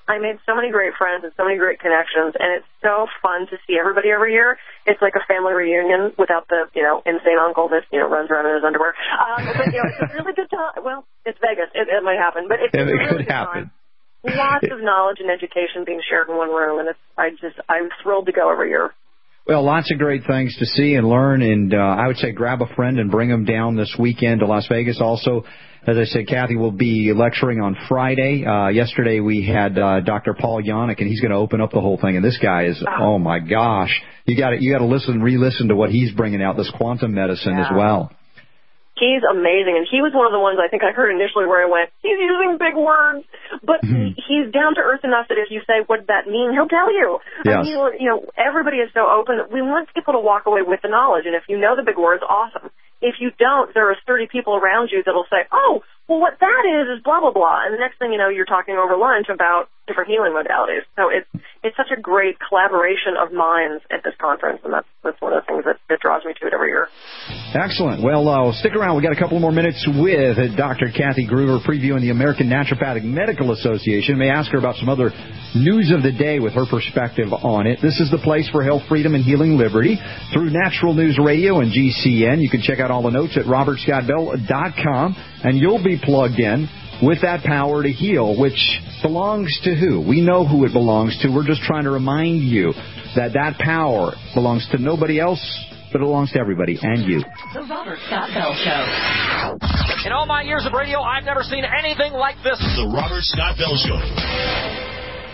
[SPEAKER 3] I made so many great friends and so many great connections, and it's so fun to see everybody every year. It's like a family reunion without the, insane uncle that, runs around in his underwear. But, it's a really good time. Well, it's Vegas. It might happen, but it's a really good time. Lots of knowledge and education being shared in one room, and I'm thrilled to go every year.
[SPEAKER 8] Well, lots of great things to see and learn, and I would say grab a friend and bring them down this weekend to Las Vegas. Also, as I said, Kathy will be lecturing on Friday. Yesterday we had Dr. Paul Yannick, and he's going to open up the whole thing. And this guy is, oh my gosh, you got to listen, re-listen to what he's bringing out, this quantum medicine as well.
[SPEAKER 3] He's amazing, and he was one of the ones I think I heard initially where I went, he's using big words, but he's down to earth enough that if you say, what did that mean, he'll tell you.
[SPEAKER 8] Yes.
[SPEAKER 3] I mean, everybody is so open. We want people to walk away with the knowledge, and if you know the big words, awesome. If you don't, there are 30 people around you that will say, oh, well, what that is blah, blah, blah. And the next thing you know, you're talking over lunch about different healing modalities. So it's such a great collaboration of minds at this conference, and that's one of the things that draws me to it every year.
[SPEAKER 8] Excellent. Well, stick around. We got a couple more minutes with Dr. Kathy Gruver previewing the American Naturopathic Medical Association. May ask her about some other news of the day with her perspective on it. This is the place for health, freedom, and healing liberty through Natural News Radio and GCN. You can check out all the notes at robertscottbell.com, and you'll be plugged in with that power to heal, which belongs to who? We know who it belongs to. We're just trying to remind you that power belongs to nobody else, but it belongs to everybody, and you.
[SPEAKER 9] The Robert Scott Bell Show. In all my years of radio, I've never seen anything like this.
[SPEAKER 1] The Robert Scott Bell Show.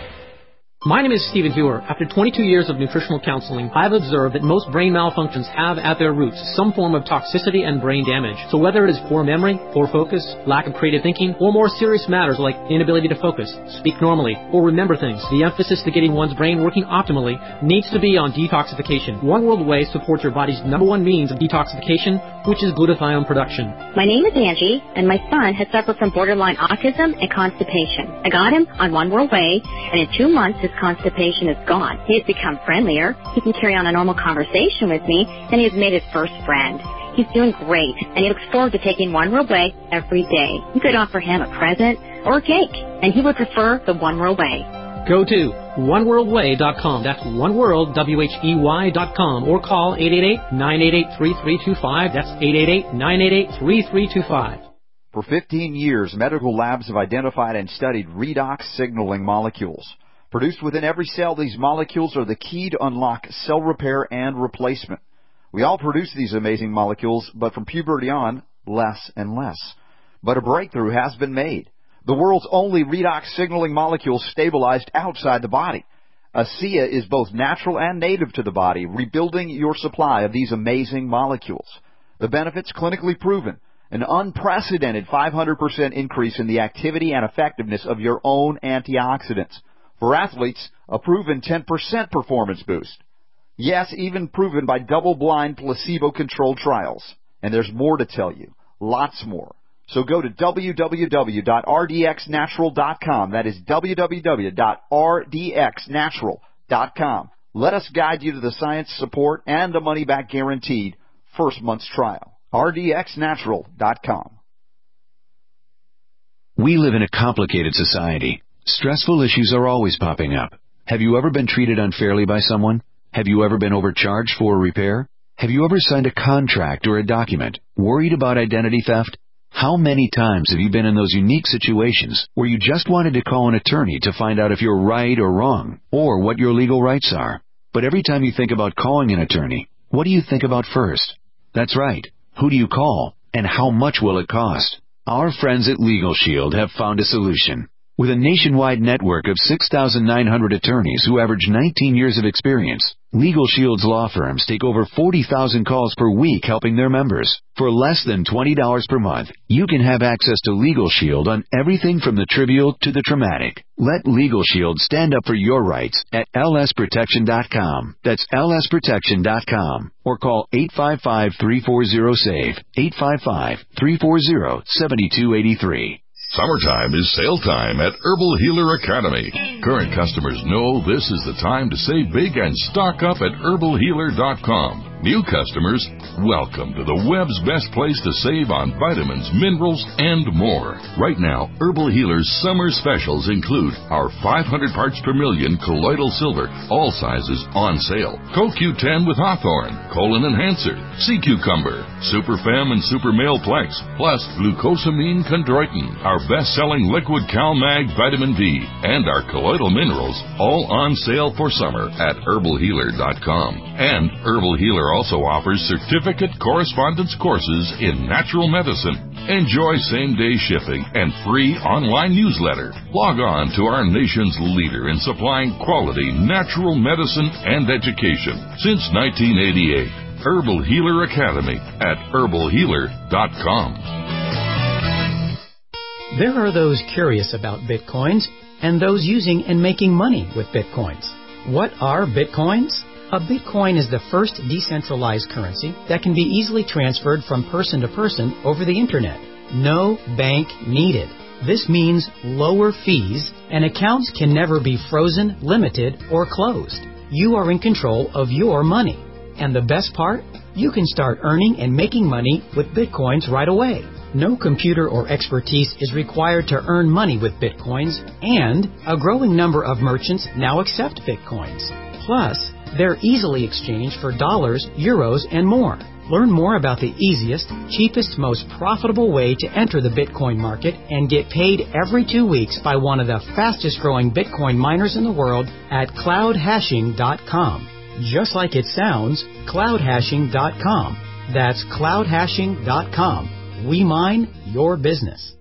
[SPEAKER 4] My name is Stephen Hewer. After 22 years of nutritional counseling, I've observed that most brain malfunctions have at their roots some form of toxicity and brain damage. So whether it is poor memory, poor focus, lack of creative thinking, or more serious matters like inability to focus, speak normally, or remember things, the emphasis to getting one's brain working optimally needs to be on detoxification. One World Whey supports your body's #1 means of detoxification, which is glutathione production.
[SPEAKER 5] My name is Angie, and my son has suffered from borderline autism and constipation. I got him on One World Whey, and in 2 months his constipation is gone. He has become friendlier, he can carry on a normal conversation with me, and he has made his first friend. He's doing great, and he looks forward to taking One World Whey every day. You could offer him a present or a cake, and he would prefer the One World Whey.
[SPEAKER 4] Go to oneworldwhey.com. That's oneworld, WHEY.com, or call 888-988-3325. That's 888-988-3325.
[SPEAKER 16] For 15 years, medical labs have identified and studied redox signaling molecules. Produced within every cell, these molecules are the key to unlock cell repair and replacement. We all produce these amazing molecules, but from puberty on, less and less. But a breakthrough has been made. The world's only redox signaling molecule stabilized outside the body. ASEA is both natural and native to the body, rebuilding your supply of these amazing molecules. The benefits clinically proven. An unprecedented 500% increase in the activity and effectiveness of your own antioxidants. For athletes, a proven 10% performance boost. Yes, even proven by double-blind placebo-controlled trials. And there's more to tell you. Lots more. So go to www.rdxnatural.com. That is www.rdxnatural.com. Let us guide you to the science support and the money-back guaranteed first month's trial. rdxnatural.com.
[SPEAKER 6] We live in a complicated society. Stressful issues are always popping up. Have you ever been treated unfairly by someone? Have you ever been overcharged for a repair? Have you ever signed a contract or a document? Worried about identity theft? How many times have you been in those unique situations where you just wanted to call an attorney to find out if you're right or wrong, or what your legal rights are? But every time you think about calling an attorney, what do you think about first? That's right. Who do you call, and how much will it cost? Our friends at Legal Shield have found a solution. With a nationwide network of 6,900 attorneys who average 19 years of experience, Legal Shield's law firms take over 40,000 calls per week helping their members. For less than $20 per month, you can have access to Legal Shield on everything from the trivial to the traumatic. Let Legal Shield stand up for your rights at lsprotection.com. That's lsprotection.com. Or call 855-340-SAVE, 855-340-7283.
[SPEAKER 7] Summertime is sale time at Herbal Healer Academy. Current customers know this is the time to save big and stock up at herbalhealer.com. New customers, welcome to the web's best place to save on vitamins, minerals, and more. Right now, Herbal Healer's summer specials include our 500 parts per million colloidal silver, all sizes on sale. CoQ10 with Hawthorne, Colon Enhancer, Sea Cucumber, Super Fem and Super Male Plex, plus Glucosamine Chondroitin, our best-selling liquid CalMag Vitamin D, and our colloidal minerals, all on sale for summer at herbalhealer.com. And Herbal Healer also offers certificate correspondence courses in natural medicine. Enjoy same-day shipping and free online newsletter. Log on to our nation's leader in supplying quality natural medicine and education since 1988. Herbal Healer Academy at herbalhealer.com.
[SPEAKER 15] There are those curious about Bitcoins and those using and making money with Bitcoins. What are Bitcoins? A Bitcoin is the first decentralized currency that can be easily transferred from person to person over the Internet. No bank needed. This means lower fees, and accounts can never be frozen, limited, or closed. You are in control of your money. And the best part? You can start earning and making money with Bitcoins right away. No computer or expertise is required to earn money with Bitcoins, and a growing number of merchants now accept Bitcoins. Plus, they're easily exchanged for dollars, euros, and more. Learn more about the easiest, cheapest, most profitable way to enter the Bitcoin market and get paid every 2 weeks by one of the fastest-growing Bitcoin miners in the world at cloudhashing.com. Just like it sounds, cloudhashing.com. That's cloudhashing.com. We mine your business.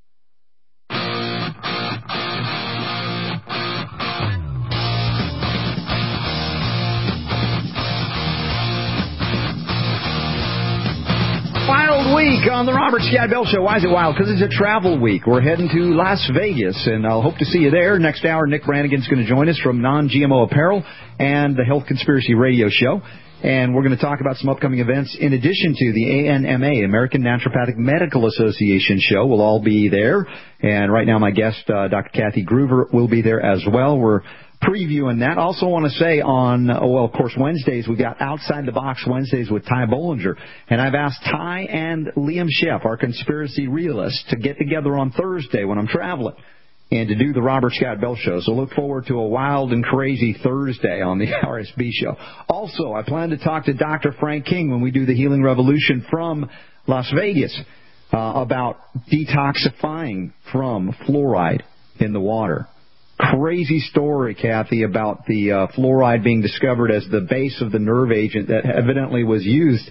[SPEAKER 8] Wild week on the Robert Scott Bell Show. Why is it wild? Because it's a travel week. We're heading to Las Vegas, and I'll hope to see you there. Next hour, Nick Brannigan's going to join us from Non-GMO Apparel and the Health Conspiracy Radio Show. And we're going to talk about some upcoming events in addition to the ANMA, American Naturopathic Medical Association show. We'll all be there. And right now my guest, Dr. Kathy Groover, will be there as well. We're previewing that. Also want to say on, of course, Wednesdays, we got Outside the Box Wednesdays with Ty Bollinger. And I've asked Ty and Liam Sheff, our conspiracy realists, to get together on Thursday when I'm traveling and to do the Robert Scott Bell Show. So look forward to a wild and crazy Thursday on the RSB Show. Also, I plan to talk to Dr. Frank King when we do the Healing Revolution from Las Vegas about detoxifying from fluoride in the water. Crazy story, Kathy, about the fluoride being discovered as the base of the nerve agent that evidently was used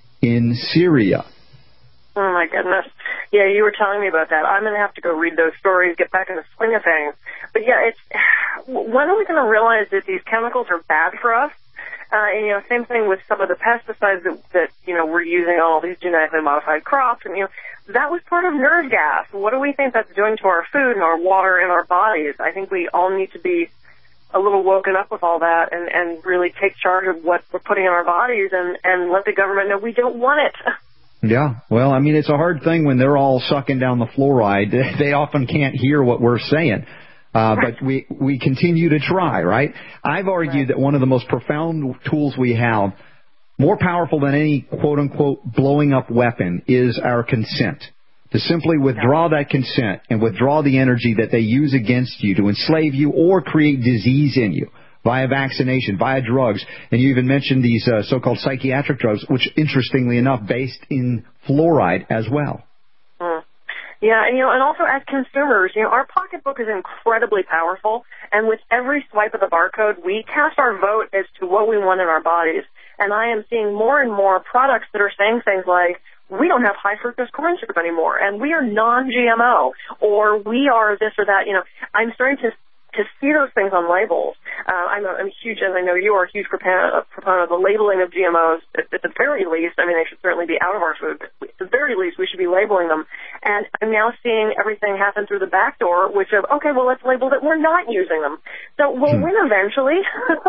[SPEAKER 8] in Syria.
[SPEAKER 3] Oh, my goodness. Yeah, you were telling me about that. I'm going to have to go read those stories, get back in the swing of things. But, yeah, when are we going to realize that these chemicals are bad for us? And, same thing with some of the pesticides that we're using, all these genetically modified crops. And, that was part of nerve gas. What do we think that's doing to our food and our water and our bodies? I think we all need to be a little woken up with all that and really take charge of what we're putting in our bodies and let the government know we don't want it.
[SPEAKER 8] Yeah, well, I mean, it's a hard thing when they're all sucking down the fluoride. They often can't hear what we're saying. But we continue to try, right? I've argued that one of the most profound tools we have, more powerful than any quote-unquote blowing up weapon, is our consent. To simply withdraw that consent and withdraw the energy that they use against you to enslave you or create disease in you via vaccination, via drugs. And you even mentioned these so-called psychiatric drugs, which, interestingly enough, based in fluoride as well.
[SPEAKER 3] Yeah, and also as consumers, our pocketbook is incredibly powerful, and with every swipe of the barcode, we cast our vote as to what we want in our bodies. And I am seeing more and more products that are saying things like, we don't have high fructose corn syrup anymore, and we are non-GMO, or we are this or that. I'm starting to see those things on labels. I'm huge, as I know you are a huge proponent of the labeling of GMOs. At the very least, they should certainly be out of our food, but at the very least, we should be labeling them. And I'm now seeing everything happen through the back door, which of, okay, well, let's label that we're not using them. So we'll win eventually.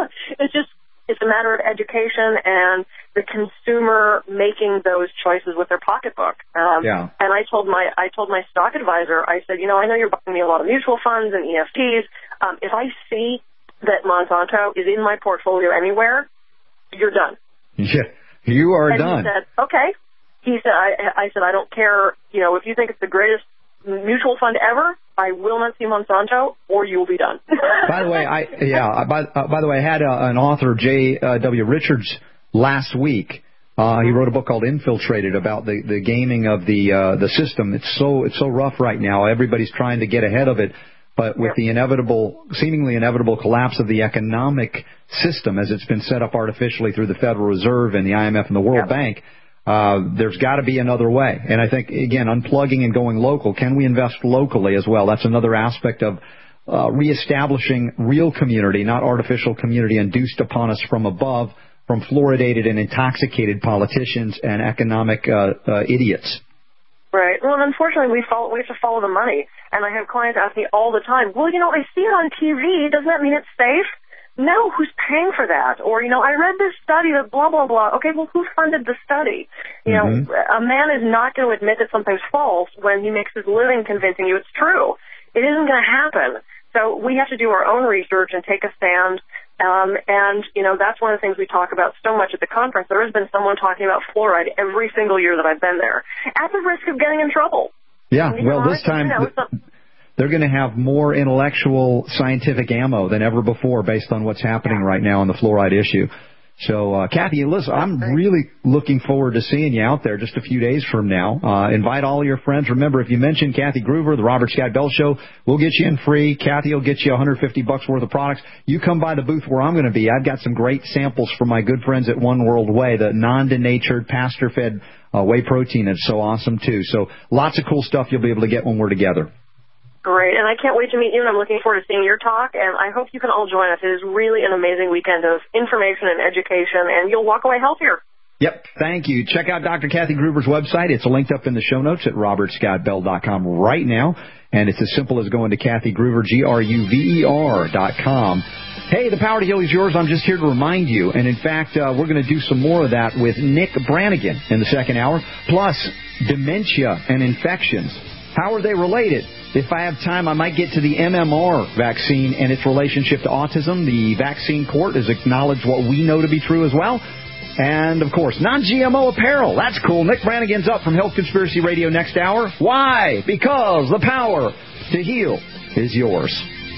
[SPEAKER 3] It's a matter of education and the consumer making those choices with their pocketbook. And I told my stock advisor, I said, I know you're buying me a lot of mutual funds and EFTs. If I see that Monsanto is in my portfolio anywhere, you're done.
[SPEAKER 8] Yeah. You are
[SPEAKER 3] and
[SPEAKER 8] done.
[SPEAKER 3] He said, okay. He said, I said, I don't care, if you think it's the greatest mutual fund ever, I will not see Monsanto, or you will be done.
[SPEAKER 8] By the way, by the way, I had an author, J.W. Richards, last week. He wrote a book called Infiltrated about the gaming of the system. It's so rough right now. Everybody's trying to get ahead of it. But with the seemingly inevitable collapse of the economic system as it's been set up artificially through the Federal Reserve and the IMF and the World Bank, there's got to be another way. And I think, again, unplugging and going local. Can we invest locally as well? That's another aspect of reestablishing real community, not artificial community induced upon us from above, from fluoridated and intoxicated politicians and economic idiots.
[SPEAKER 3] Right. Well, unfortunately, we have to follow the money. And I have clients ask me all the time, well, I see it on TV. Doesn't that mean it's safe? No, who's paying for that? Or, I read this study that blah, blah, blah. Okay, well, who funded the study? A man is not going to admit that something's false when he makes his living convincing you it's true. It isn't going to happen. So we have to do our own research and take a stand. That's one of the things we talk about so much at the conference. There has been someone talking about fluoride every single year that I've been there, at the risk of getting in trouble.
[SPEAKER 8] Yeah, well, this time they're going to have more intellectual scientific ammo than ever before based on what's happening right now on the fluoride issue. So, Kathy, listen, I'm really looking forward to seeing you out there just a few days from now. Invite all of your friends. Remember, if you mention Kathy Groover, the Robert Scott Bell Show, we'll get you in free. Kathy will get you $150 worth of products. You come by the booth where I'm going to be. I've got some great samples from my good friends at One World Whey, the non-denatured, pasture-fed whey protein. It's so awesome, too. So lots of cool stuff you'll be able to get when we're together.
[SPEAKER 3] Great, and I can't wait to meet you, and I'm looking forward to seeing your talk, and I hope you can all join us. It is really an amazing weekend of information and education, and you'll walk away healthier.
[SPEAKER 8] Yep, thank you. Check out Dr. Kathy Groover's website. It's linked up in the show notes at robertscottbell.com right now, and it's as simple as going to Kathy Groover, GRUVER.com. Hey, the power to heal is yours. I'm just here to remind you, and in fact, we're going to do some more of that with Nick Brannigan in the second hour, plus dementia and infections. How are they related? If I have time, I might get to the MMR vaccine and its relationship to autism. The vaccine court has acknowledged what we know to be true as well. And, of course, non-GMO apparel. That's cool. Nick Brannigan's up from Health Conspiracy Radio next hour. Why? Because the power to heal is yours.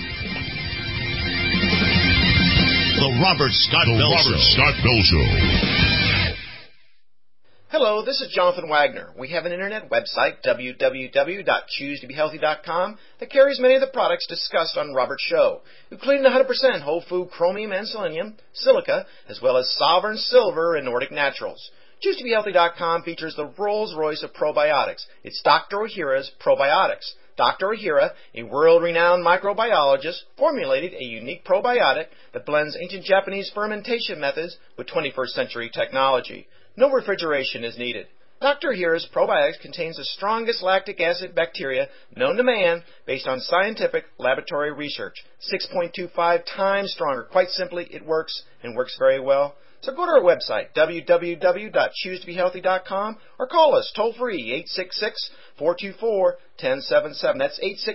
[SPEAKER 1] The Robert Scott Bell Show.
[SPEAKER 11] Hello, this is Jonathan Wagner. We have an internet website, www.choosetobehealthy.com, that carries many of the products discussed on Robert's show, including 100% whole food chromium and selenium, silica, as well as Sovereign Silver and Nordic Naturals. ChooseToBeHealthy.com features the Rolls-Royce of probiotics. It's Dr. Ohhira's Probiotics. Dr. Ohhira, a world-renowned microbiologist, formulated a unique probiotic that blends ancient Japanese fermentation methods with 21st century technology. No refrigeration is needed. Dr. Ohhira's probiotics contains the strongest lactic acid bacteria known to man based on scientific laboratory research. 6.25 times stronger. Quite simply, it works and works very well. So go to our website, www.choosetobehealthy.com, or call us toll-free, 866-424-1077. That's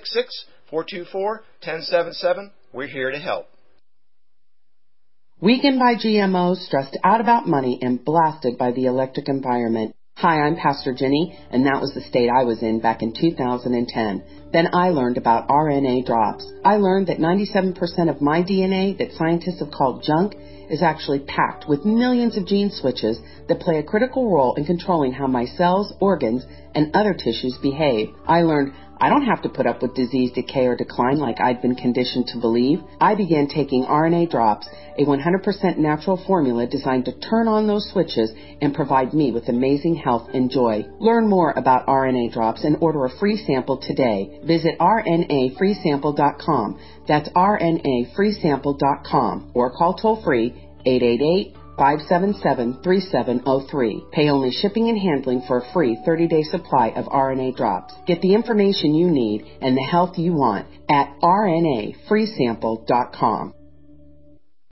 [SPEAKER 11] 866-424-1077. We're here to help.
[SPEAKER 12] Weakened by GMOs, stressed out about money, and blasted by the electric environment. Hi, I'm Pastor Jenny, and that was the state I was in back in 2010. Then I learned about RNA drops. I learned that 97% of my DNA that scientists have called junk is actually packed with millions of gene switches that play a critical role in controlling how my cells, organs, and other tissues behave. I learned I don't have to put up with disease, decay, or decline like I'd been conditioned to believe. I began taking RNA drops, a 100% natural formula designed to turn on those switches and provide me with amazing health and joy. Learn more about RNA drops and order a free sample today. Visit rnafreesample.com. That's rnafreesample.com, or call toll-free 888-577-3703. Pay only shipping and handling for a free 30-day supply of RNA drops. Get the information you need and the health you want at rnafreesample.com.